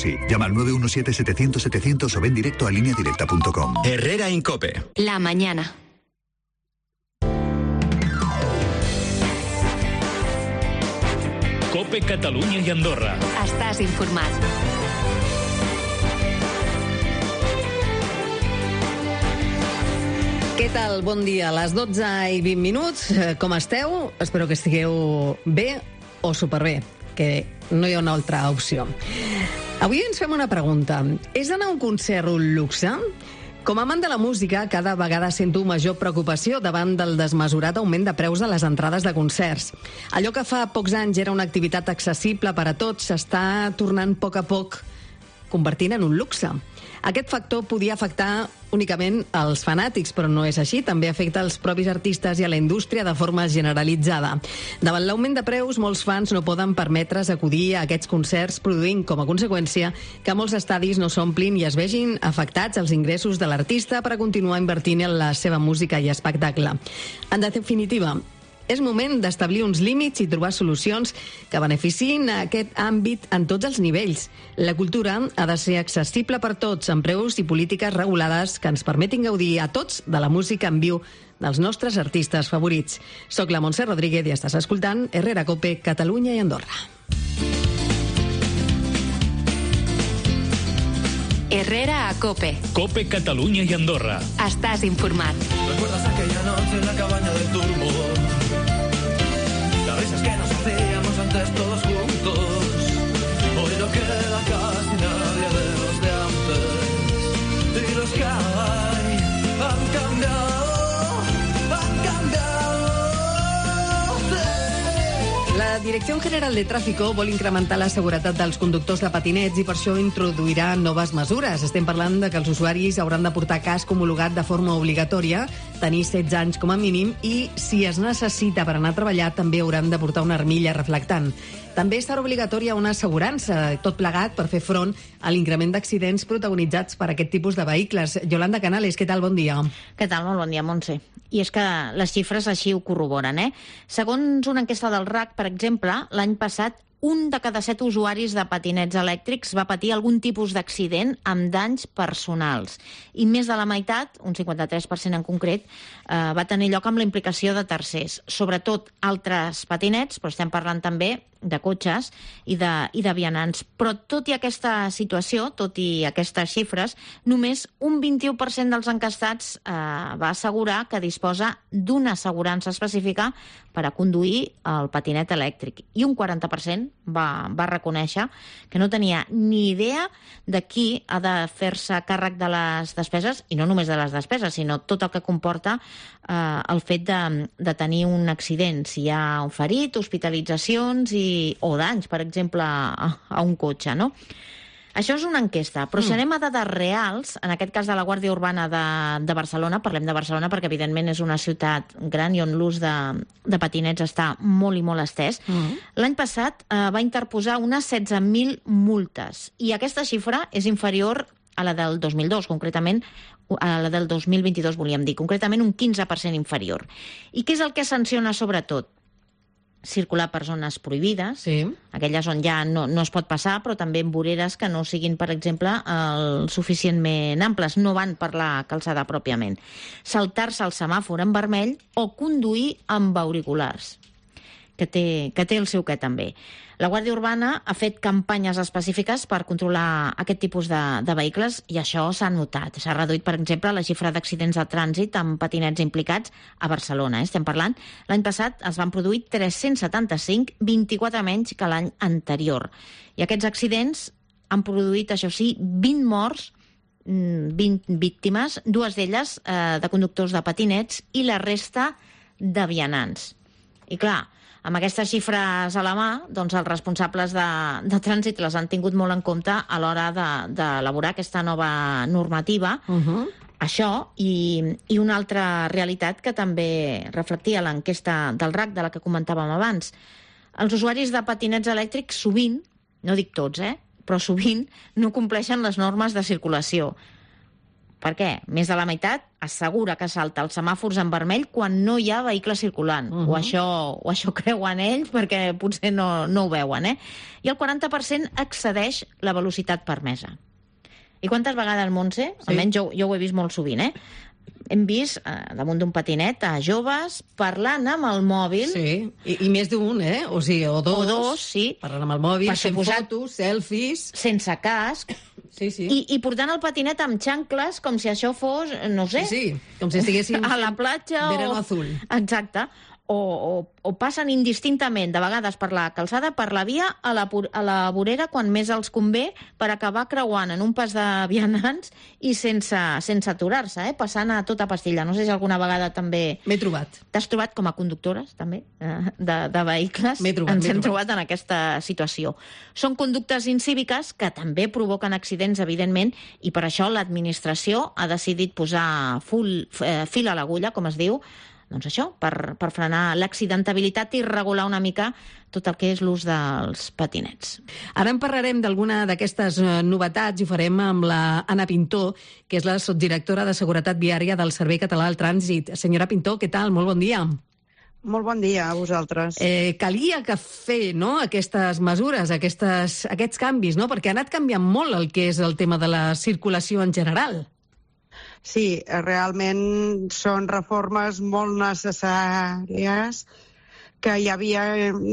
sí. Llama al 917-700-700 o ven directo a lineadirecta.com. Herrera Incope. La mañana. Cope Catalunya i Andorra. Estàs informat. Què tal? Bon dia. A les 12:20. Com esteu? Espero que estigueu bé o superbé, que no hi ha una altra opció. Avui ens fem una pregunta. És anar a un concert un luxe? Com a amant de la música, cada vegada sento major preocupació davant del desmesurat augment de preus de les entrades de concerts. Allò que fa pocs anys era una activitat accessible per a tots s'està tornant a poc convertint en un luxe. Aquest factor podia afectar únicament als fanàtics, però no és així. També afecta als propis artistes i a la indústria de forma generalitzada. Davant l'augment de preus, molts fans no poden permetre's acudir a aquests concerts, produint com a conseqüència que molts estadis no s'omplin i es vegin afectats els ingressos de l'artista per a continuar invertint en la seva música i espectacle. En definitiva, és moment d'establir uns límits i trobar solucions que beneficiïn a aquest àmbit en tots els nivells. La cultura ha de ser accessible per tots, amb preus i polítiques regulades que ens permetin gaudir a tots de la música en viu dels nostres artistes favorits. Soc la Montse Rodríguez i estàs escoltant Herrera Cope, Catalunya i Andorra. Herrera a Cope. Cope Catalunya i Andorra. Estàs informat. ¿Recuerdas aquella noche en la cabaña del Turbo? Las risas que nos hacíamos antes todos juntos. Hoy no queda casi nadie de los de antes. Y los que hay han cambiado, han cambiado. Sí. La Direcció General de Tráfico vol incrementar la seguretat dels conductors de patinets i per això introduirà noves mesures. Estem parlant de que els usuaris hauran de portar casc homologat de forma obligatòria, tenir 16 anys com a mínim i, si es necessita per anar a treballar, també hauran de portar una armilla reflectant. També estarà obligatòria una assegurança, tot plegat per fer front a l'increment d'accidents protagonitzats per aquest tipus de vehicles. Yolanda Canales, què tal? Bon dia. Què tal? Molt bon dia, Montse. I és que les xifres així ho corroboren, Segons una enquesta del RAC, per exemple, l'any passat, un de cada 7 usuaris de patinets elèctrics va patir algun tipus d'accident amb danys personals. I més de la meitat, un 53% en concret, va tenir lloc amb la implicació de tercers. Sobretot altres patinets, però estem parlant també de cotxes i de vianants. Però tot i aquesta situació, tot i aquestes xifres, només un 21% dels encastats va assegurar que disposa d'una assegurança específica per a conduir el patinet elèctric. I un 40% va reconèixer que no tenia ni idea de qui ha de fer-se càrrec de les despeses, i no només de les despeses, sinó tot el que comporta el fet de tenir un accident, si hi ha un ferit, hospitalitzacions o danys, per exemple, a un cotxe, no? Això és una enquesta, però si anem a dades reals, en aquest cas de la Guàrdia Urbana de Barcelona, parlem de Barcelona perquè evidentment és una ciutat gran i on l'ús de patinets està molt i molt estès, l'any passat va interposar unes 16.000 multes i aquesta xifra és inferior a la del 2002, concretament a la del 2022, volíem dir, concretament un 15% inferior. I què és el que sanciona sobretot? Circular per zones prohibides, aquelles on ja no es pot passar, però també en voreres que no siguin, per exemple, suficientment amples, no van per la calçada pròpiament. Saltar-se el semàfor en vermell o conduir amb auriculars, que té el seu què també. La Guàrdia Urbana ha fet campanyes específiques per controlar aquest tipus de vehicles i això s'ha notat. S'ha reduït, per exemple, la xifra d'accidents de trànsit amb patinets implicats a Barcelona. Estem parlant, l'any passat es van produir 375, 24 menys que l'any anterior. I aquests accidents han produït, això sí, 20 morts, 20 víctimes, dues d'elles de conductors de patinets i la resta de vianants. I clar, amb aquestes xifres a la mà, doncs els responsables de trànsit les han tingut molt en compte a l'hora d'elaborar aquesta nova normativa. Això i una altra realitat que també reflectia l'enquesta del RAC, de la que comentàvem abans. Els usuaris de patinets elèctrics sovint, no dic tots, però sovint no compleixen les normes de circulació. Per què? Més de la meitat assegura que salta els semàfors en vermell quan no hi ha vehicle circulant. O això creuen ells, perquè potser no ho veuen, I el 40% excedeix la velocitat permesa. I quantes vegades, Montse? Sí. Almenys jo ho he vist molt sovint, Hem vist damunt d'un patinet a joves parlant amb el mòbil. Sí, i més d'un, O sigui, o dos, sí. Parlant amb el mòbil, Per fent suposat, fotos, selfies... Sense casc. Sí. I portant el patinet amb xancles com si això fos, no sé... Sí, com si estiguéssim a la platja verano azul. Exacte. O passen indistintament, de vegades per la calçada, per la via, a la vorera, quan més els convé, per acabar creuant en un pas de vianants i sense aturar-se, passant a tota pastilla. No sé si alguna vegada també... M'he trobat. T'has trobat com a conductores, també, de vehicles? Ens hem trobat en aquesta situació. Són conductes incíviques que també provoquen accidents, evidentment, i per això l'administració ha decidit posar fil a l'agulla, com es diu, doncs això, per frenar l'accidentabilitat i regular una mica tot el que és l'ús dels patinets. Ara en parlarem d'alguna d'aquestes novetats i ho farem amb la Anna Pintó, que és la subdirectora de Seguretat Viària del Servei Català del Trànsit. Senyora Pintó, què tal? Molt bon dia. Molt bon dia a vosaltres. Calia que fer aquestes mesures, aquests canvis, perquè ha anat canviant molt el que és el tema de la circulació en general. Sí, realment són reformes molt necessàries que hi havia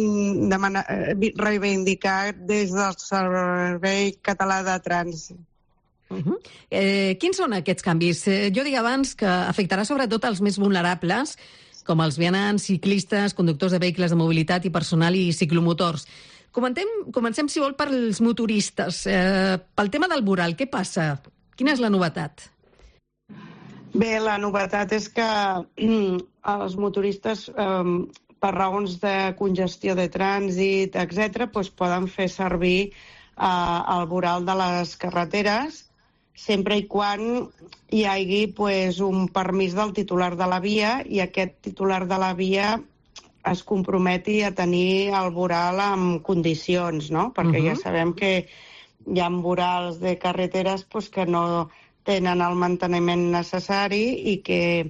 reivindicat des del Servei Català de Trànsit. Quins són aquests canvis? Jo deia abans que afectarà sobretot els més vulnerables, com els vianants, ciclistes, conductors de vehicles de mobilitat i personal i ciclomotors. Comencem, si vol, pels motoristes. Pel tema del voral, què passa? Quina és la novetat? Bé, la novetat és que els motoristes, per raons de congestió de trànsit, etc., poden fer servir el voral de les carreteres sempre i quan hi hagi un permís del titular de la via i aquest titular de la via es comprometi a tenir el voral en condicions, no? Perquè ja sabem que hi ha vorals de carreteres que no tenen el manteniment necessari i que,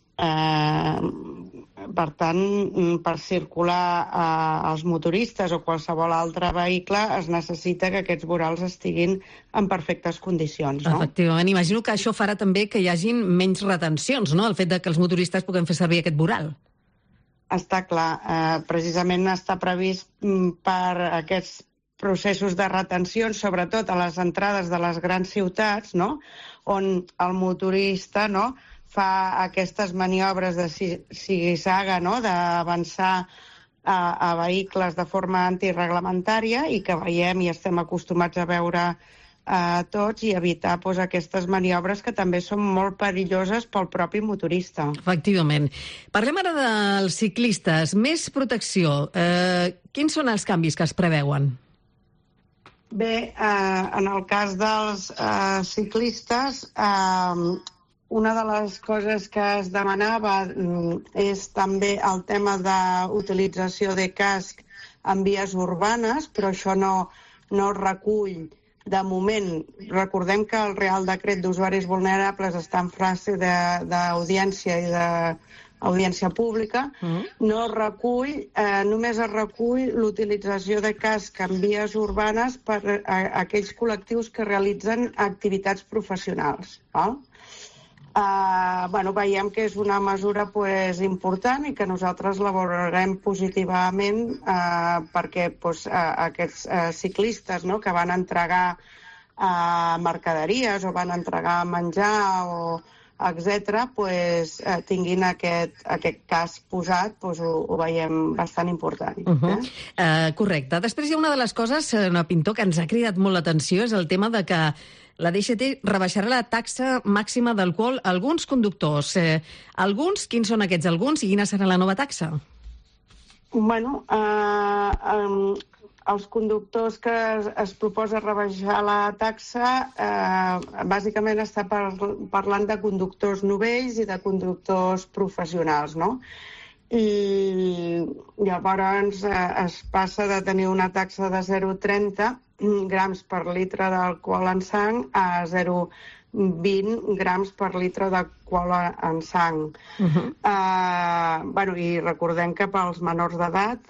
per tant, per circular els motoristes o qualsevol altre vehicle es necessita que aquests vorals estiguin en perfectes condicions. No? Efectivament. Imagino que això farà també que hi hagin menys retencions, no?, el fet de que els motoristes puguem fer servir aquest voral. Està clar. Precisament està previst per aquests processos de retenció, sobretot a les entrades de les grans ciutats, no?, on el motorista fa aquestes maniobres de zigue-zague, d'avançar a vehicles de forma antireglamentària i que veiem i estem acostumats a veure tots i evitar aquestes maniobres que també són molt perilloses pel propi motorista. Efectivament. Parlem ara dels ciclistes. Més protecció. Quins són els canvis que es preveuen? Bé, en el cas dels ciclistes, una de les coses que es demanava és també el tema d'utilització de casc en vies urbanes, però això no es recull de moment. Recordem que el Real Decret d'Usuaris Vulnerables està en fase d'audiència i d'audiència pública. No es recull, només es recull l'utilització de casc en vies urbanes per a aquells col·lectius que realitzen activitats professionals. Veiem que és una mesura important i que nosaltres la valorarem positivament perquè aquests ciclistes que van entregar mercaderies o van entregar menjar etc., tinguin aquest cas posat, ho veiem bastant important. Correcte. Després hi ha una de les coses, senyora Pintó, que ens ha cridat molt l'atenció, és el tema de que la DGT rebaixarà la taxa màxima d'alcohol a alguns conductors. Alguns, quins són aquests alguns i quina serà la nova taxa? Bueno, els conductors que es proposa rebaixar la taxa bàsicament està parlant de conductors novells i de conductors professionals, no? I llavors es passa de tenir una taxa de 0,30 grams per litre d'alcohol en sang a 0,20 grams per litre d'alcohol en sang. I recordem que pels menors d'edat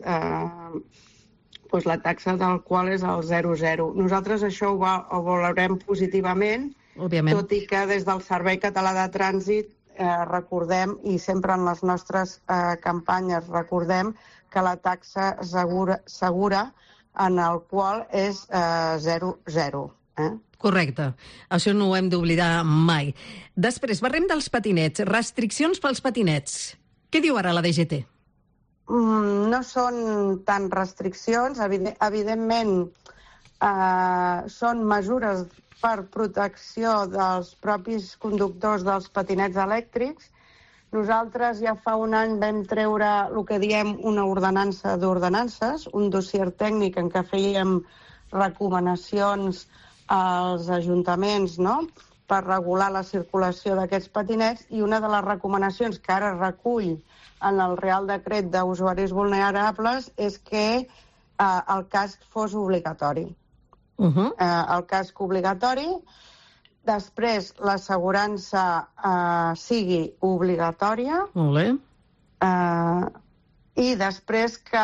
la taxa d'alcohol és el 0,0. Nosaltres això ho valorem positivament, òbviament. Tot i que des del Servei Català de Trànsit recordem, i sempre en les nostres campanyes recordem, que la taxa segura en alcohol és 0,0. Correcte. Això no ho hem d'oblidar mai. Després, parlem dels patinets. Restriccions pels patinets. Què diu ara la DGT? No són tant restriccions. Evidentment, són mesures per protecció dels propis conductors dels patinets elèctrics. Nosaltres ja fa un any vam treure el que diem una ordenança d'ordenances, un dossier tècnic en què fèiem recomanacions als ajuntaments, no?, per regular la circulació d'aquests patinets, i una de les recomanacions que ara recull en el Real Decret d'Usuaris Vulnerables és que el casc fos obligatori. El casc obligatori, després l'assegurança sigui obligatòria, molt bé, i després que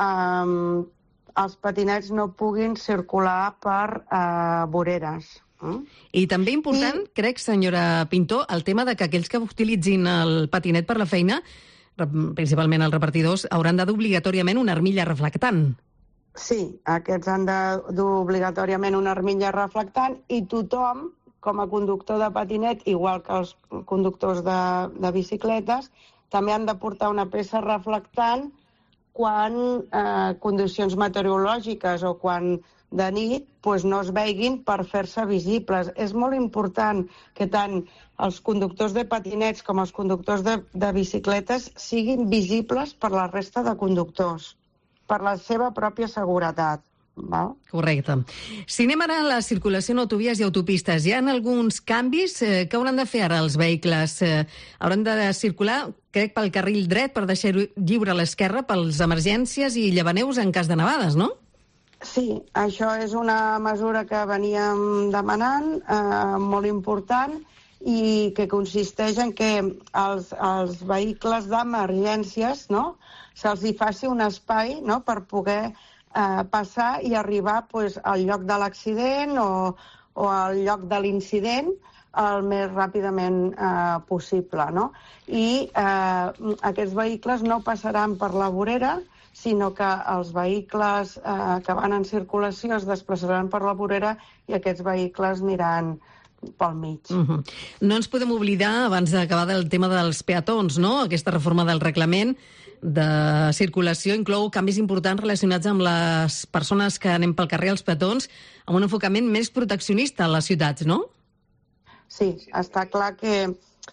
els patinets no puguin circular per voreres. I també important, crec, senyora Pintó, el tema de que aquells que utilitzin el patinet per la feina, principalment els repartidors, hauran de dur obligatòriament una armilla reflectant. Sí, aquests han de dur obligatòriament una armilla reflectant, i tothom, com a conductor de patinet, igual que els conductors de bicicletes, també han de portar una peça reflectant quan condicions meteorològiques o quan de nit no es veguin per fer-se visibles. És molt important que tant els conductors de patinets com els conductors de bicicletes siguin visibles per la resta de conductors, per la seva pròpia seguretat. Val? Correcte. Si anem ara a la circulació en autovies i autopistes, hi ha alguns canvis que hauran de fer ara els vehicles. Hauran de circular, crec, pel carril dret per deixar lliure a l'esquerra pels emergències i llevaneus en cas de nevades, no? Sí, això és una mesura que veníem demanant, molt important, i que consisteix en que els vehicles d'emergències, no?, se'ls hi faci un espai, no?, per poder passar i arribar al lloc de l'accident o al lloc de l'incident el més ràpidament possible, no? I aquests vehicles no passaran per la vorera, sinó que els vehicles que van en circulació es desplaçaran per la vorera i aquests vehicles aniran pel mig. No ens podem oblidar, abans d'acabar, del tema dels peatons, no? Aquesta reforma del reglament de circulació inclou canvis importants relacionats amb les persones que anem pel carrer, els peatons, amb un enfocament més proteccionista a les ciutats, no? Sí, està clar que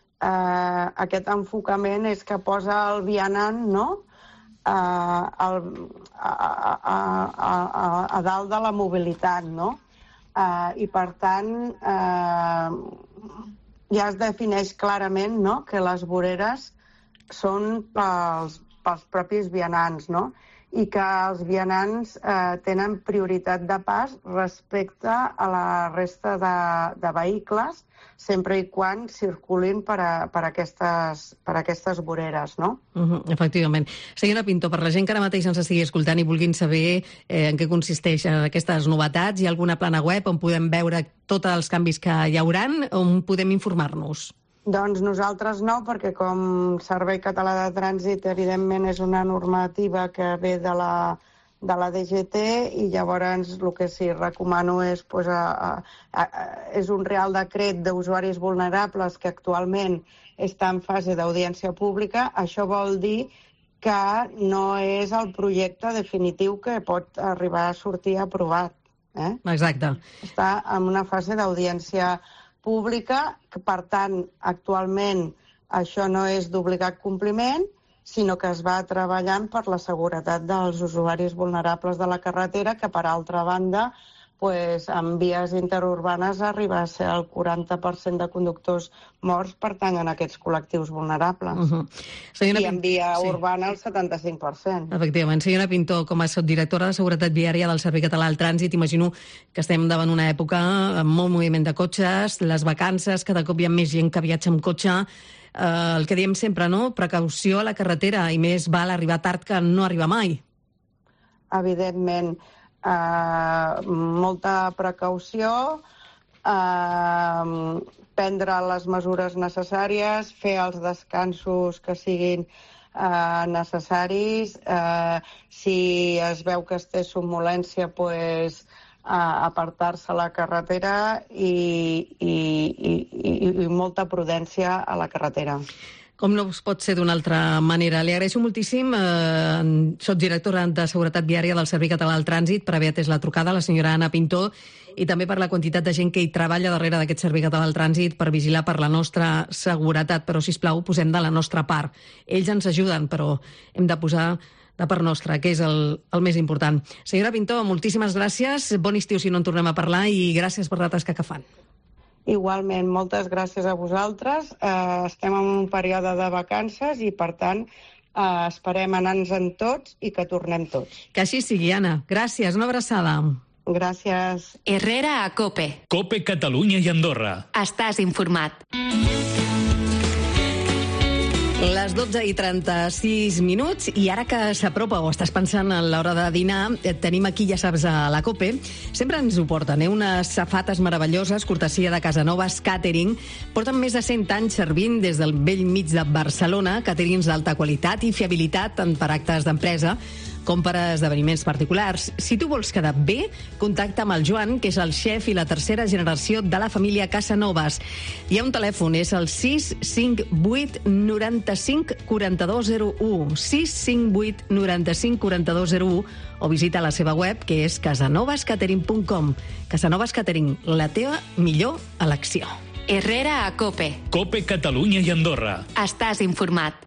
aquest enfocament és que posa el vianant, no?, a dalt de la mobilitat, no? I, per tant, ja es defineix clarament, no?, que les voreres són pels propis vianants, no?, i que els vianants tenen prioritat de pas respecte a la resta de vehicles, sempre i quan circulin per aquestes voreres, no? Efectivament. Senyora Pintó, per la gent que ara mateix ens estigui escoltant i vulguin saber en què consisteixen aquestes novetats, hi ha alguna plana web on podem veure tots els canvis que hi hauran, on podem informar-nos? Doncs nosaltres no, perquè com Servei Català de Trànsit, evidentment, és una normativa que ve de la DGT, i llavors el que sí recomano és un Real Decret d'Usuaris Vulnerables que actualment està en fase d'audiència pública. Això vol dir que no és el projecte definitiu que pot arribar a sortir aprovat. Exacte. Està en una fase d'audiència pública, que per tant actualment això no és d'obligat compliment, sinó que es va treballant per la seguretat dels usuaris vulnerables de la carretera, que per altra banda pues, en vies interurbanes arriba a ser el 40% de conductors morts pertanyen a aquests col·lectius vulnerables. I en via urbana el 75%. Efectivament. Senyora Pintó, com a subdirectora de Seguretat Viària del Servei Català del Trànsit, imagino que estem davant una època amb molt moviment de cotxes, les vacances, cada cop hi ha més gent que viatja amb cotxe. El que diem sempre, no? Precaució a la carretera, i més val arribar tard que no arribar mai. Evidentment, molta precaució, prendre les mesures necessàries, fer els descansos que siguin necessaris, si es veu que es té somnolència, pues, apartar-se a la carretera i molta prudència a la carretera. Com no pot ser d'una altra manera. Li agraeixo moltíssim, soc directora de Seguretat Viària del Servei Català del Trànsit, per haver atès la trucada, la senyora Anna Pintó, i també per la quantitat de gent que hi treballa darrere d'aquest Servei Català del Trànsit per vigilar per la nostra seguretat. Però, sisplau, posem de la nostra part. Ells ens ajuden, però hem de posar de part nostra, que és el més important. Senyora Pintó, moltíssimes gràcies. Bon estiu si no en tornem a parlar i gràcies per la tasca que fan. Igualment, moltes gràcies a vosaltres. Estem en un període de vacances i, per tant, esperem anar-nos-en tots i que tornem tots. Que així sigui, Anna. Gràcies, una abraçada. Gràcies. Herrera a COPE. COPE Catalunya i Andorra. Estàs informat. Les 12:36 i ara que s'apropa o estàs pensant en l'hora de dinar, tenim aquí, ja saps, a la COPE, sempre ens ho porten, unes safates meravelloses, cortesia de Casanovas Catering. Porten més de 100 anys servint des del vell mig de Barcelona, caterings d'alta qualitat i fiabilitat tant per actes d'empresa com per a esdeveniments particulars. Si tu vols quedar bé, contacta amb el Joan, que és el xef i la tercera generació de la família Casanovas. Hi ha un telèfon, és el 658 95 4201, 658 95 4201, o visita la seva web, que és casanovascatering.com. Casanovas Catering, la teva millor elecció. Herrera a COPE. COPE Catalunya i Andorra. Estàs informat.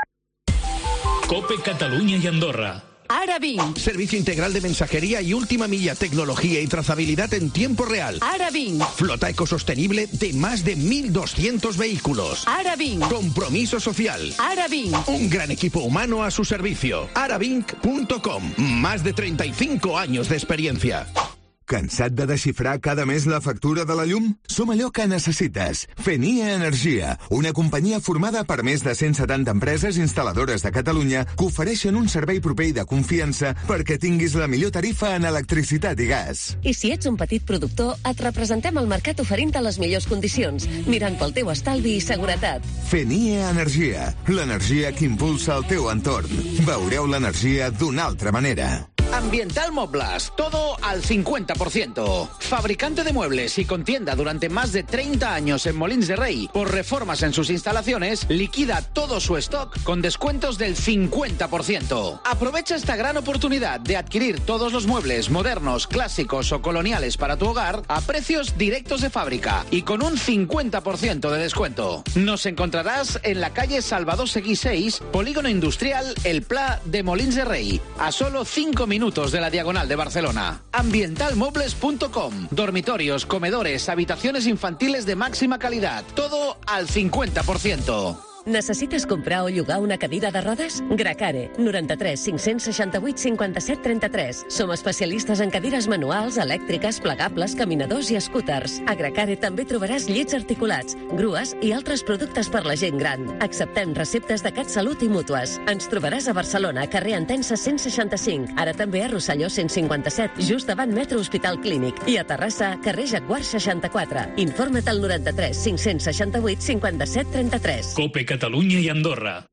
COPE Catalunya i Andorra. Ara vinc. Servicio integral de mensajería y última milla, tecnología y trazabilidad en tiempo real. Ara vinc. Flota ecosostenible de más de 1.200 vehículos. Ara vinc. Compromiso social. Ara vinc. Un gran equipo humano a su servicio. Aravinc.com. Más de 35 años de experiencia. Cansat de desxifrar cada mes la factura de la llum? Som allò que necessites. Fenia Energia, una companyia formada per més de 170 empreses instal·ladores de Catalunya que ofereixen un servei proper i de confiança perquè tinguis la millor tarifa en electricitat i gas. I si ets un petit productor, et representem al mercat oferint-te les millors condicions, mirant pel teu estalvi i seguretat. Fenia Energia, l'energia que impulsa el teu entorn. Veureu l'energia d'una altra manera. Ambiental Mobles, todo al 50%. Fabricante de muebles y con tienda durante más de 30 años en Molins de Rey. Por reformas en sus instalaciones, liquida todo su stock con descuentos del 50%. Aprovecha esta gran oportunidad de adquirir todos los muebles modernos, clásicos o coloniales para tu hogar a precios directos de fábrica y con un 50% de descuento. Nos encontrarás en la calle Salvador Seguí 6, Polígono Industrial El Pla de Molins de Rey, a solo 5 minutos de la Diagonal de Barcelona. Ambientalmobles.com. Dormitorios, comedores, habitaciones infantiles de máxima calidad. Todo al 50%. Necessites comprar o llogar una cadira de rodes? Gracare, 93 568 57 33. Som especialistes en cadires manuals, elèctriques, plegables, caminadors i scooters. A Gracare també trobaràs llits articulats, grues i altres productes per la gent gran. Acceptem receptes de CatSalut i mútues. Ens trobaràs a Barcelona, carrer Entença 165. Ara també a Rosselló 157, just davant Metro Hospital Clínic. I a Terrassa, carrer Jaguar 64. Informa't al 93 568 57 33. COPE Catalunya i Andorra.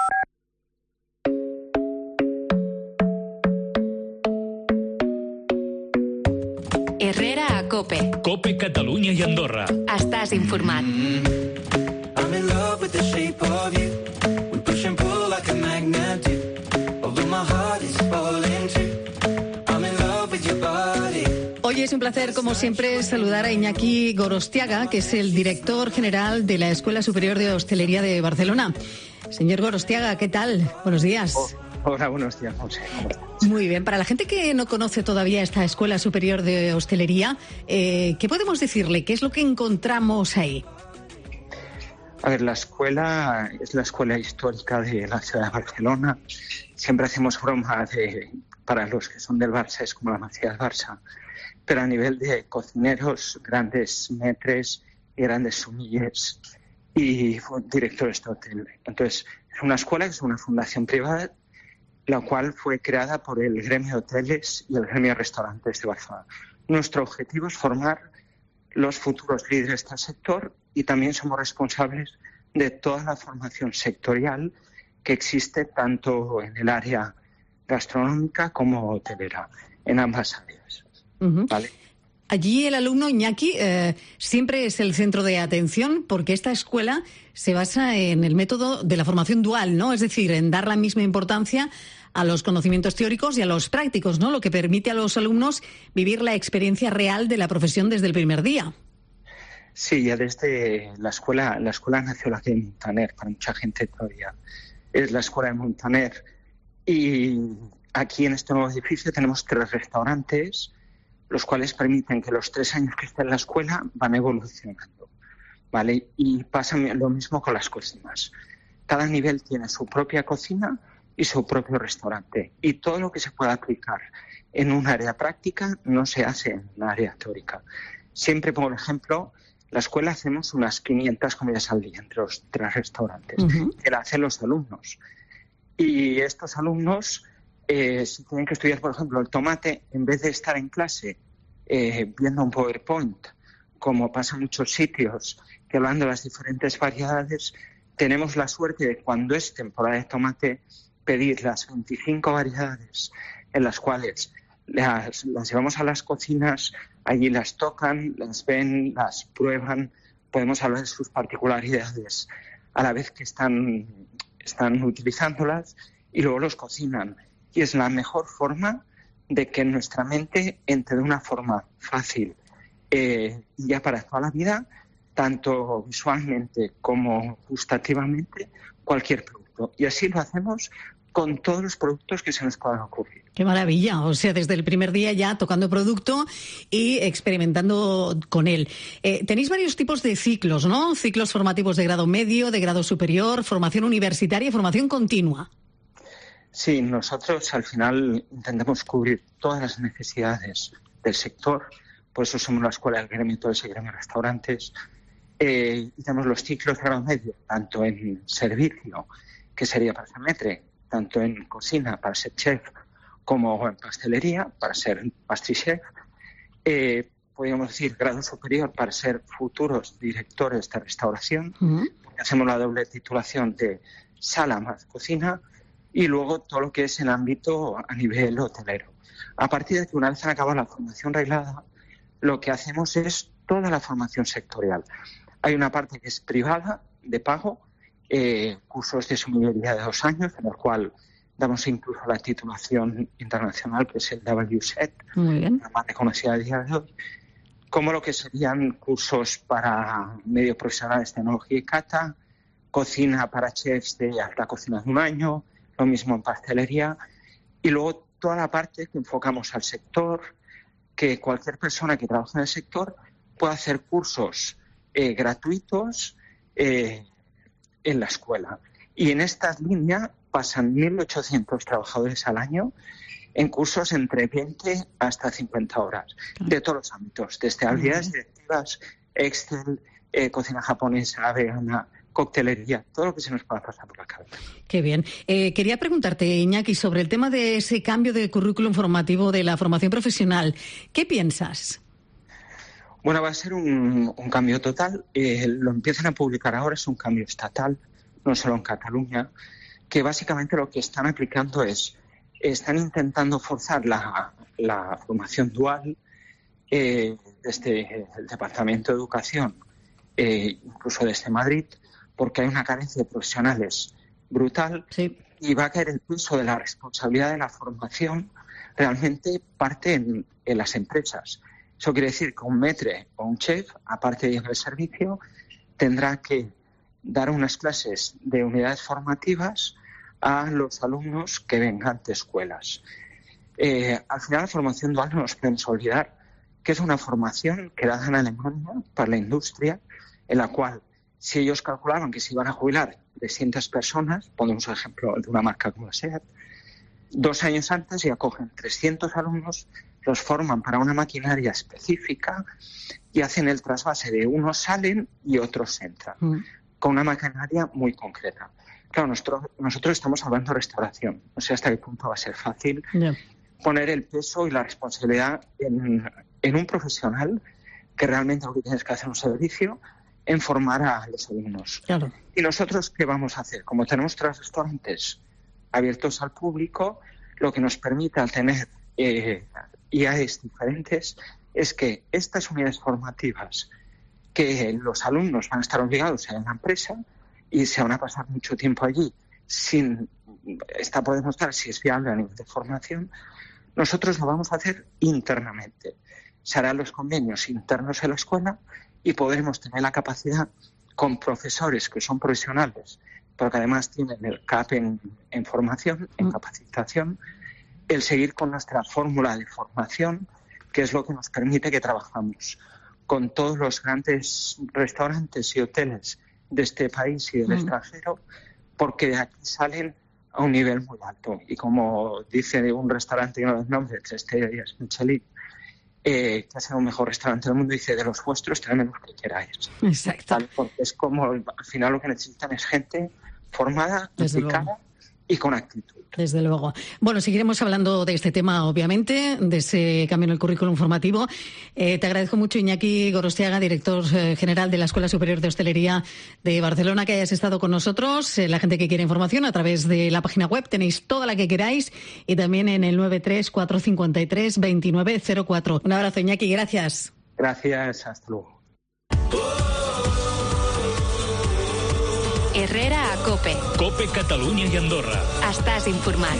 Herrera a COPE. COPE Catalunya i Andorra. Estàs informat. I'm in love with the shape of you. We push and pull like a magnet do. Although my heart is falling too. I'm in love with your body. Hoy es un placer, como siempre, saludar a Iñaki Gorostiaga, que es el director general de la Escuela Superior de Hostelería de Barcelona. Señor Gorostiaga, ¿qué tal? Buenos días. Hola, buenos días, Monse. Muy bien. Para la gente que no conoce todavía esta Escuela Superior de Hostelería, ¿qué podemos decirle? ¿Qué es lo que encontramos ahí? A ver, la escuela es la escuela histórica de la ciudad de Barcelona. Siempre hacemos broma para los que son del Barça, es como la Masía del Barça. Pero a nivel de cocineros, grandes maîtres y grandes sommeliers y directores de hotel. Entonces, es una escuela que es una fundación privada, la cual fue creada por el gremio de hoteles y el gremio de restaurantes de Barcelona. Nuestro objetivo es formar los futuros líderes del sector y también somos responsables de toda la formación sectorial que existe tanto en el área gastronómica como hotelera, en ambas áreas. ¿Vale? Allí el alumno Iñaki siempre es el centro de atención porque esta escuela se basa en el método de la formación dual, ¿no? Es decir, en dar la misma importancia a los conocimientos teóricos y a los prácticos, ¿no? Lo que permite a los alumnos vivir la experiencia real de la profesión desde el primer día. Sí, ya desde la escuela nació aquí en Montaner, para mucha gente todavía es la escuela de Montaner. Y aquí en este nuevo edificio tenemos 3 restaurantes, los cuales permiten que los 3 años que está en la escuela van evolucionando, ¿vale? Y pasa lo mismo con las cocinas. Cada nivel tiene su propia cocina y su propio restaurante. Y todo lo que se pueda aplicar en un área práctica no se hace en un área teórica. Siempre, por ejemplo, la escuela hacemos unas 500 comidas al día entre los 3 restaurantes, que la hacen los alumnos. Y estos alumnos, si tienen que estudiar, por ejemplo, el tomate, en vez de estar en clase viendo un PowerPoint, como pasa en muchos sitios, que hablan de las diferentes variedades, tenemos la suerte de cuando es temporada de tomate pedir las 25 variedades en las cuales las llevamos a las cocinas, allí las tocan, las ven, las prueban, podemos hablar de sus particularidades a la vez que están utilizándolas y luego los cocinan. Y es la mejor forma de que nuestra mente entre de una forma fácil ya para toda la vida, tanto visualmente como gustativamente, cualquier producto. Y así lo hacemos con todos los productos que se nos puedan ocurrir. ¡Qué maravilla! O sea, desde el primer día ya tocando producto y experimentando con él. Tenéis varios tipos de ciclos, ¿no? Ciclos formativos de grado medio, de grado superior, formación universitaria y formación continua. Sí, nosotros al final intentamos cubrir todas las necesidades del sector. Por eso somos la escuela del gremio, todo ese gremio de restaurantes. Y tenemos los ciclos de grado medio, tanto en servicio, que sería para ser maître, tanto en cocina para ser chef, como en pastelería para ser pastry-chef. Podríamos decir grado superior para ser futuros directores de restauración. Hacemos la doble titulación de sala más cocina y luego todo lo que es el ámbito a nivel hotelero. A partir de que una vez han acabado la formación reglada, lo que hacemos es toda la formación sectorial. Hay una parte que es privada, de pago, cursos de sommelería de 2 años, en el cual damos incluso la titulación internacional, que es el WSET, la más reconocida a día de hoy, como lo que serían cursos para medios profesionales de tecnología y cata, cocina para chefs de alta cocina de 1 año, lo mismo en pastelería, y luego toda la parte que enfocamos al sector, que cualquier persona que trabaje en el sector pueda hacer cursos gratuitos en la escuela. Y en esta línea pasan 1.800 trabajadores al año en cursos entre 20 hasta 50 horas, de todos los ámbitos, desde habilidades directivas, Excel, cocina japonesa, vegana, coctelería, todo lo que se nos pueda pasar por la cabeza. Qué bien. Quería preguntarte, Iñaki, sobre el tema de ese cambio de currículum formativo de la formación profesional. ¿Qué piensas? Bueno, va a ser un cambio total. Lo empiezan a publicar ahora, es un cambio estatal, no solo en Cataluña, que básicamente lo que están aplicando están intentando forzar la formación dual desde el Departamento de Educación, incluso desde Madrid, porque hay una carencia de profesionales brutal y va a caer el peso de la responsabilidad de la formación realmente parte en las empresas. Eso quiere decir que un maître o un chef, aparte de llevar el servicio, tendrá que dar unas clases de unidades formativas a los alumnos que vengan de escuelas. Al final, la formación dual no nos podemos olvidar que es una formación creada en Alemania para la industria, en la cual, si ellos calculaban que se iban a jubilar 300 personas, ponemos el ejemplo de una marca como SEAT, 2 años antes ya cogen 300 alumnos, los forman para una maquinaria específica y hacen el trasvase de unos salen y otros entran, con una maquinaria muy concreta. Claro, nosotros estamos hablando de restauración, no sé hasta qué punto va a ser fácil poner el peso y la responsabilidad en un profesional que realmente lo que tienes que hacer es un servicio en formar a los alumnos. Claro. ¿Y nosotros qué vamos a hacer? Como tenemos 3 restaurantes abiertos al público, lo que nos permite al tener IAEs diferentes es que estas unidades formativas que los alumnos van a estar obligados a ir a la empresa y se van a pasar mucho tiempo allí sin por demostrar si es viable a nivel de formación, nosotros lo vamos a hacer internamente. Se harán los convenios internos en la escuela y podremos tener la capacidad con profesores que son profesionales, pero que además tienen el CAP en formación, en capacitación, el seguir con nuestra fórmula de formación, que es lo que nos permite que trabajamos con todos los grandes restaurantes y hoteles de este país y del extranjero, porque de aquí salen a un nivel muy alto. Y como dice un restaurante, no el nombre, 3 estrellas Michelin, que ha sido el mejor restaurante del mundo, dice, de los vuestros, traedme los que queráis. Exacto. Porque es como, al final lo que necesitan es gente formada, implicada y con actitud. Desde luego. Bueno, seguiremos hablando de este tema, obviamente, de ese cambio en el currículum formativo. Te agradezco mucho, Iñaki Gorostiaga, director general de la Escuela Superior de Hostelería de Barcelona, que hayas estado con nosotros. La gente que quiere información, a través de la página web tenéis toda la que queráis y también en el 934532904. Un abrazo, Iñaki, gracias. Gracias, hasta luego. Herrera a COPE. COPE Catalunya i Andorra. Estàs informat.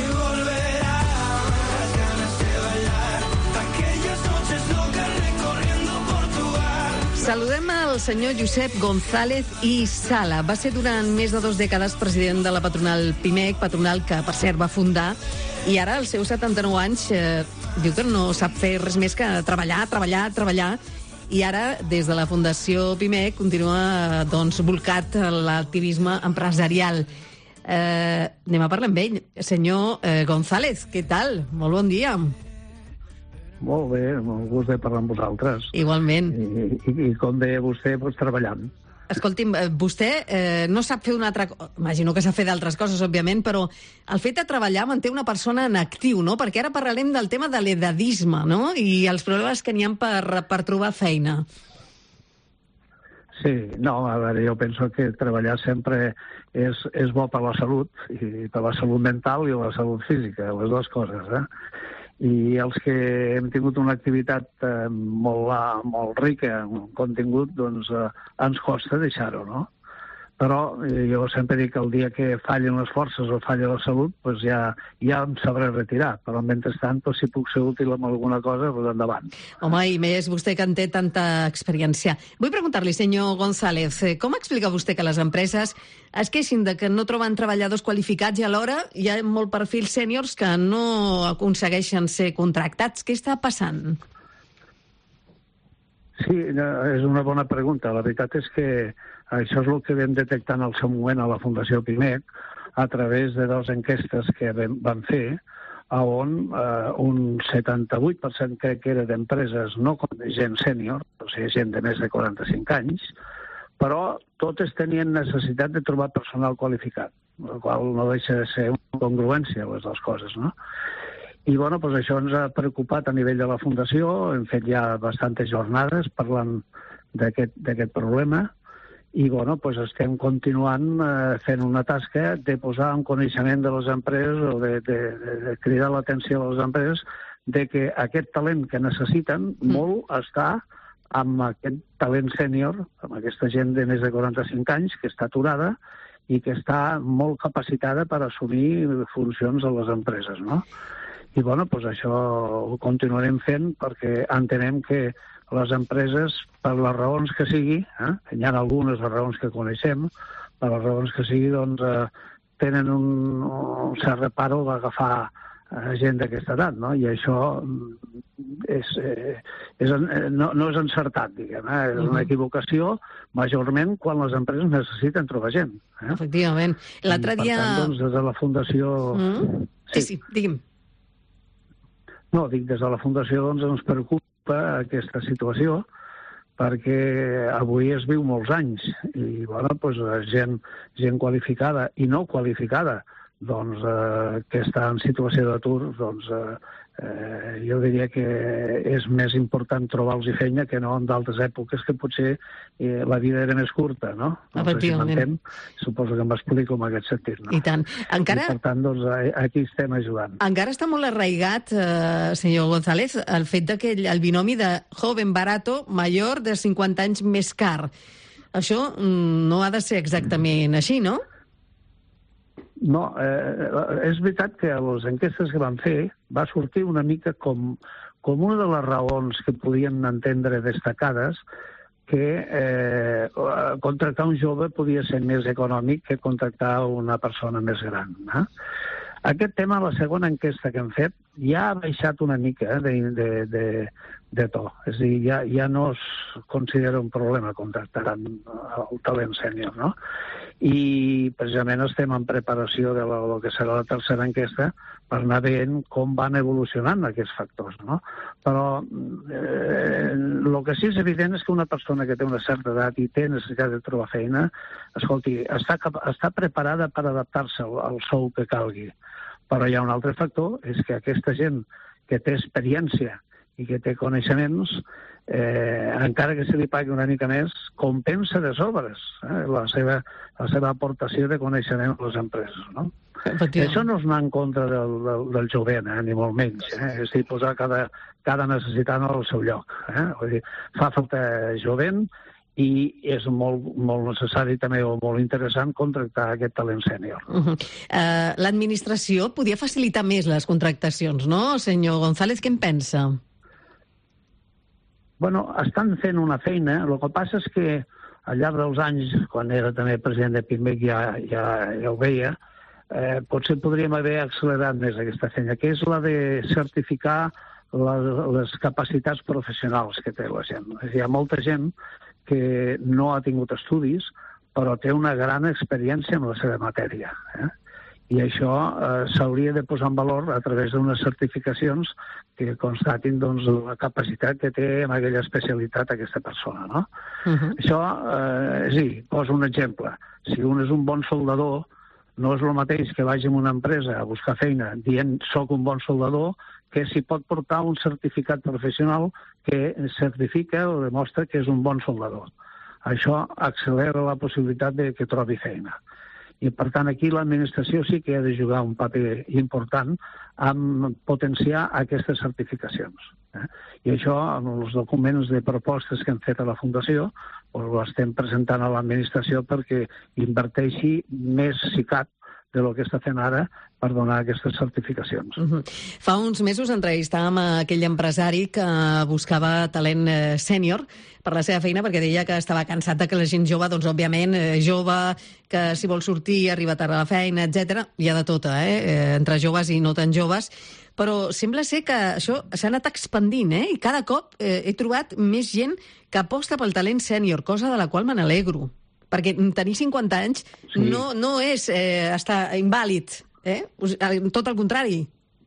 Saludem al senyor Josep González i Sala. Va ser durant més de 2 dècades president de la patronal PIMEC, patronal que, per cert, va fundar, i ara, als seus 79 anys, diu que no sap fer res més que treballar, i ara, des de la Fundació PIMEC, continua volcat a l'activisme empresarial. Anem a parlar amb ell. Senyor González, què tal? Molt bon dia. Molt bé, molt gust de parlar amb vosaltres. Igualment. I com deia vostè, treballant. Escolti'm, vostè no sap fer una altra cosa, imagino que sap fer d'altres coses, òbviament, però el fet de treballar manté una persona en actiu, no? Perquè ara parlarem del tema de l'edadisme, no? I els problemes que n'hi ha per trobar feina. Sí, no, a veure, jo penso que treballar sempre és bo per la salut, i per la salut mental i la salut física, les dues coses, I els que hem tingut una activitat molt rica en contingut, doncs ens costa deixar-ho, no? Però jo sempre dic que el dia que fallen les forces o falla la salut, doncs ja em sabré retirar. Però mentrestant, si puc ser útil amb alguna cosa, doncs endavant. Home, i més vostè que en té tanta experiència. Vull preguntar-li, senyor González, com explica vostè que les empreses es queixin de que no troben treballadors qualificats i alhora hi ha molt perfils sèniors que no aconsegueixen ser contractats? Què està passant? Sí, és una bona pregunta. La veritat és que això és el que vam detectar en el seu moment a la Fundació PIMEC a través de 2 enquestes que vam fer, on un 78% crec que era d'empreses no de gent sènior, o sigui, gent de més de 45 anys, però totes tenien necessitat de trobar personal qualificat, el qual no deixa de ser una congruència, les dues coses, no? I bueno, doncs això ens ha preocupat a nivell de la Fundació, hem fet ja bastantes jornades parlant d'aquest problema, i bueno, doncs estem continuant fent una tasca de posar en coneixement de les empreses o de cridar l'atenció a les empreses de que aquest talent que necessiten molt està amb aquest talent sènior, amb aquesta gent de més de 45 anys que està aturada i que està molt capacitada per assumir funcions a les empreses, no? I bueno, doncs això ho continuarem fent perquè entenem que les empreses, per les raons que sigui, hi ha algunes raons que coneixem, per les raons que sigui, doncs tenen un cert reparo d'agafar gent d'aquesta edat, no? I això no és encertat, diguem, és una equivocació majorment quan les empreses necessiten trobar gent. Efectivament. L'altre dia... Per tant, doncs, des de la Fundació... Sí, digui'm. No, dic, des de la Fundació doncs, ens preocupa aquesta situació, perquè avui es viu molts anys i bueno, doncs, gent qualificada i no qualificada doncs, que està en situació d'atur, doncs, jo diria que és més important trobar-los feina que no en d'altres èpoques que potser la vida era més curta, no? No sé si m'entén, suposo que m'explico en aquest sentit. No? I tant. Encara... I per tant, doncs, aquí estem ajudant. Encara està molt arraigat, senyor González, el fet que el binomi de joven barato, major de 50 anys més car. Això no ha de ser exactament així, no? No, és veritat que a les enquestes que van fer va sortir una mica com una de les raons que podien entendre destacades que contractar un jove podia ser més econòmic que contractar una persona més gran. Aquest tema, la segona enquesta que hem fet, ja ha baixat una mica de to. És a dir, ja no es considera un problema contractar el talent sènior, no? I precisament estem en preparació de lo que serà la tercera enquesta per anar veient com van evolucionant aquests factors, no? Però el que sí és evident és que una persona que té una certa edat i té necessitat de trobar feina, escolti, està preparada per adaptar-se al sou que calgui. Però hi ha un altre factor, és que aquesta gent que té experiència i que té coneixements, encara que se li pagui una mica més, compensa de sobres la seva aportació de coneixement a les empreses, no? Això no és anar en contra del jovent, ni molt menys. És dir, posar cada necessitat al seu lloc. Vull dir, fa falta jovent i és molt necessari també o molt interessant contractar aquest talent sènior. L'administració podia facilitar més les contractacions, no? Senyor González, què en pensa? Bueno, estan fent una feina. El que passa és que al llarg dels anys, quan era també president de PIMEC, ja ho veia, potser podríem haver accelerat més aquesta feina, que és la de certificar les capacitats professionals que té la gent. Hi ha molta gent que no ha tingut estudis, però té una gran experiència en la seva matèria. I això s'hauria de posar en valor a través d'unes certificacions que constatin doncs, la capacitat que té en aquella especialitat aquesta persona. No? Això, sí, poso un exemple. Si un és un bon soldador, no és el mateix que vagi a una empresa a buscar feina dient soc un bon soldador que si pot portar un certificat professional que certifica o demostra que és un bon soldador. Això accelera la possibilitat de que trobi feina. I, per tant, aquí l'administració sí que ha de jugar un paper important en potenciar aquestes certificacions. I això, en els documents de propostes que hem fet a la Fundació, ho estem presentant a l'administració perquè inverteixi més SICAT de lo que està fent ara per donar aquestes certificacions. Fa uns mesos entrevistàvem aquell empresari que buscava talent sènior per la seva feina perquè deia que estava cansat de que la gent jove, doncs òbviament, jove, que si vol sortir, arriba tard a la feina, etc. Hi ha de tot, entre joves i no tan joves. Però sembla ser que això s'ha anat expandint, i cada cop he trobat més gent que aposta pel talent sènior, cosa de la qual me n'alegro. Perquè tenir 50 anys no és estar invàlid, tot el contrari.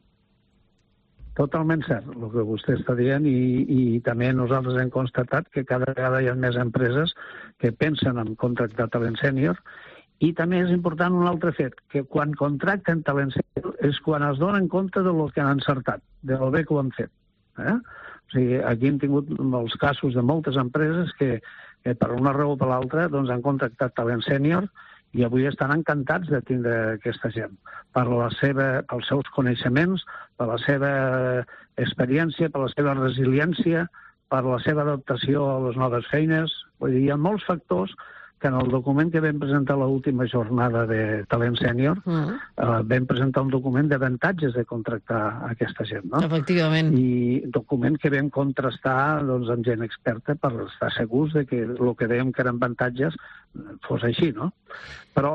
Totalment cert, el que vostè està dient, i també nosaltres hem constatat que cada vegada hi ha més empreses que pensen en contractar talent sènior, i també és important un altre fet, que quan contracten talent sènior és quan es donen compte de lo que han encertat, de lo bé que ho han fet. O sigui, aquí hem tingut molts casos de moltes empreses que per una raó o per l'altra doncs, han contractat talent sènior i avui estan encantats de tindre aquesta gent pels seus coneixements, per la seva experiència, per la seva resiliència, per la seva adaptació a les noves feines. Vull dir, hi ha molts factors que en el document que vam presentar a l'última jornada de Talent Sènior vam presentar un document d'avantatges de contractar aquesta gent, no? Efectivament. I document que vam contrastar doncs, amb gent experta per estar segurs de que el que dèiem que eren avantatges fos així, no? Però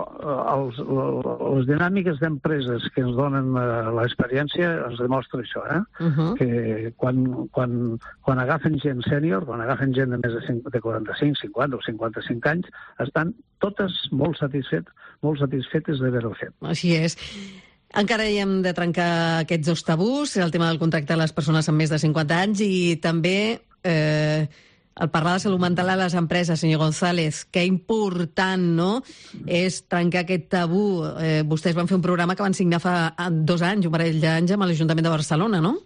les dinàmiques d'empreses que ens donen l'experiència ens demostra això, que quan agafen gent sènior, quan agafen gent de més de 45, 50 o 55 anys, estan totes molt satisfetes d'haver-ho fet. Així és. Encara hi hem de trencar aquests dos tabús, el tema del contracte a les persones amb més de 50 anys i també el parlar de salut mental a les empreses, senyor González. Que important, no?, és trencar aquest tabú. Vostès van fer un programa que van signar fa 2 anys, un parell d'anys, amb l'Ajuntament de Barcelona, no?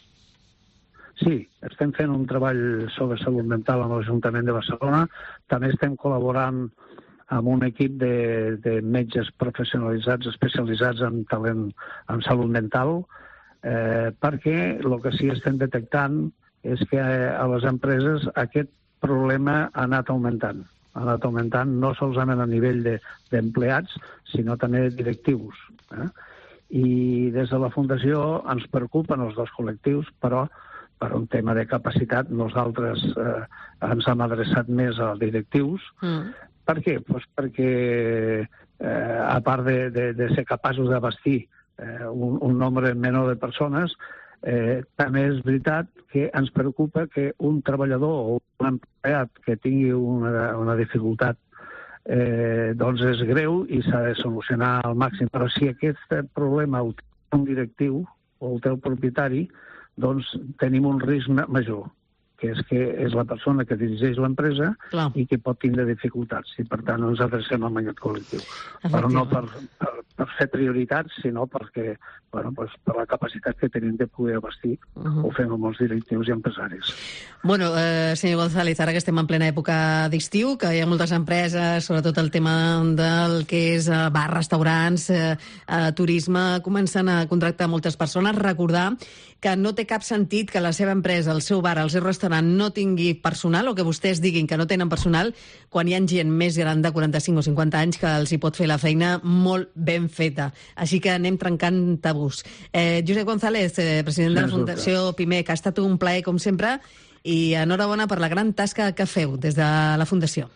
Sí, estem fent un treball sobre salut mental amb l'Ajuntament de Barcelona. També estem col·laborant amb un equip de metges professionalitzats, especialitzats en talent en salut mental, perquè el que sí estem detectant és que a les empreses aquest problema ha anat augmentant. Ha anat augmentant no solament a nivell d'empleats, sinó també directius. I des de la Fundació ens preocupen els dos col·lectius, però per un tema de capacitat nosaltres ens hem adreçat més als directius. Per què? Pues perquè, a part de ser capaços d'abastir un nombre menor de persones, també és veritat que ens preocupa que un treballador o un empleat que tingui una dificultat doncs és greu i s'ha de solucionar al màxim. Però si aquest problema el té un directiu o el té el propietari, doncs tenim un risc major, que és la persona que dirigeix l'empresa i que pot tindre dificultats. I, per tant, ens adrecem a aquest col·lectiu. Però no per fer prioritats, sinó perquè, per la capacitat que tenim de poder abastir, ho fem amb els directius i empresaris. Bueno, senyor González, ara que estem en plena època d'estiu, que hi ha moltes empreses, sobretot el tema del que és bars, restaurants, turisme, comencen a contractar moltes persones. Recordar que no té cap sentit que la seva empresa, el seu bar, el seu restaurant no tingui personal, o que vostès diguin que no tenen personal, quan hi ha gent més gran de 45 o 50 anys que els hi pot fer la feina molt ben feta. Així que anem trencant tabús. Josep González, president de la Fundació PIMEC, ha estat un plaer, com sempre, i enhorabona per la gran tasca que feu des de la Fundació.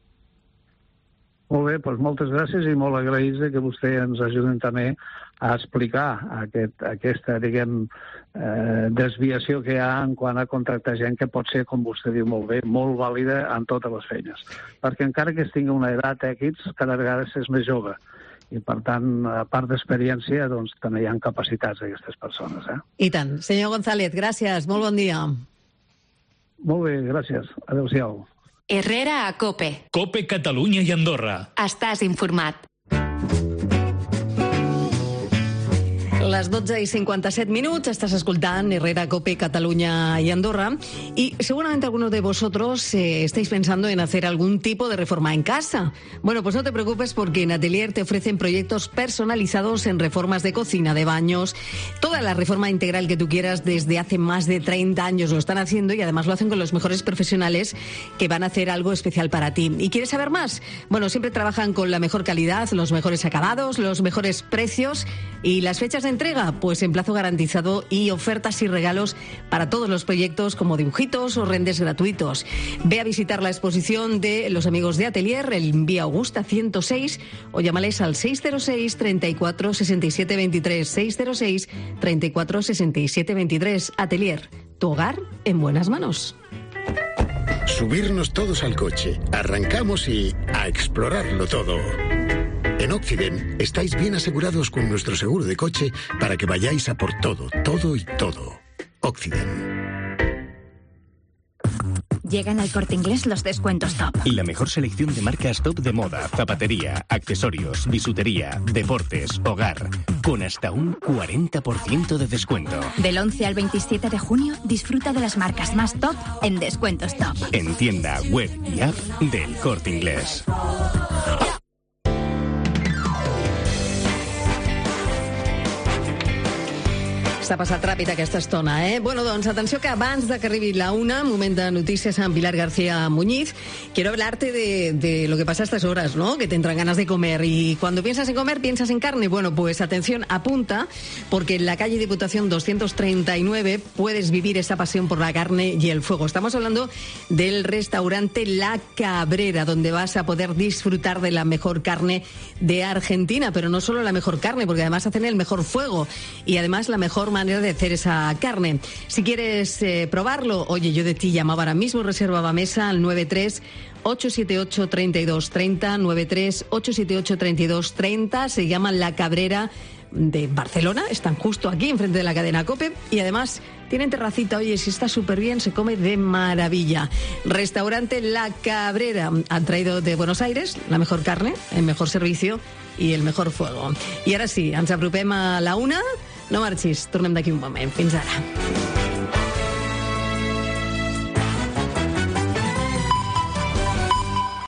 Molt bé, doncs moltes gràcies i molt agraïts que vostè ens ajudin també a explicar aquesta, diguem, desviació que hi ha en quant a contractar gent que pot ser, com vostè diu molt bé, molt vàlida en totes les feines. Perquè encara que es tingui una edat X, cada vegada és més jove. I, per tant, a part d'experiència, doncs també hi ha capacitats d'aquestes persones. I tant. Senyor González, gràcies. Molt bon dia. Molt bé, gràcies. Adéu-siau. Herrera a COPE. COPE Catalunya i Andorra. Estàs informat. Les 12:57, estás escoltant Herrera, COPE, Cataluña y Andorra, y seguramente algunos de vosotros estáis pensando en hacer algún tipo de reforma en casa. Bueno, pues no te preocupes, porque en Atelier te ofrecen proyectos personalizados en reformas de cocina, de baños, toda la reforma integral que tú quieras. Desde hace más de 30 años lo están haciendo, y además lo hacen con los mejores profesionales que van a hacer algo especial para ti. ¿Y quieres saber más? Bueno, siempre trabajan con la mejor calidad, los mejores acabados, los mejores precios y las fechas de entrega, pues en plazo garantizado, y ofertas y regalos para todos los proyectos, como dibujitos o rendes gratuitos. Ve a visitar la exposición de los amigos de Atelier en Vía Augusta 106 o llámales al 606 34 67 23, 606 34 67 23. Atelier, tu hogar en buenas manos. Subirnos todos al coche, arrancamos y a explorarlo todo. En Occident estáis bien asegurados con nuestro seguro de coche para que vayáis a por todo, todo y todo. Occident. Llegan al Corte Inglés los descuentos top. La mejor selección de marcas top de moda, zapatería, accesorios, bisutería, deportes, hogar, con hasta un 40% de descuento. Del 11 al 27 de junio, disfruta de las marcas más top en descuentos top. En tienda, web y app del Corte Inglés. S'ha passat ràpid aquesta estona, eh? Bueno, doncs, atenció que abans de que arribi la una, moment de noticias amb Pilar García Muñiz, quiero hablarte de lo que pasa a estas horas, ¿no? Que te entran ganas de comer. Y cuando piensas en comer, piensas en carne. Bueno, pues atención, apunta, porque en la calle Diputación 239 puedes vivir esa pasión por la carne y el fuego. Estamos hablando del restaurante La Cabrera, donde vas a poder disfrutar de la mejor carne de Argentina, pero no solo la mejor carne, porque además hacen el mejor fuego y además la mejor manera de hacer esa carne. Si quieres probarlo, oye, yo de ti llamaba ahora mismo, reservaba mesa al 93-878-3230, 93-878-3230, se llama La Cabrera de Barcelona, están justo aquí enfrente de la cadena COPE y además tienen terracita, oye, si está súper bien, se come de maravilla. Restaurante La Cabrera, han traído de Buenos Aires la mejor carne, el mejor servicio i el mejor fuego. I ara sí, ens apropem a la una. No marxis, tornem d'aquí un moment. Fins ara.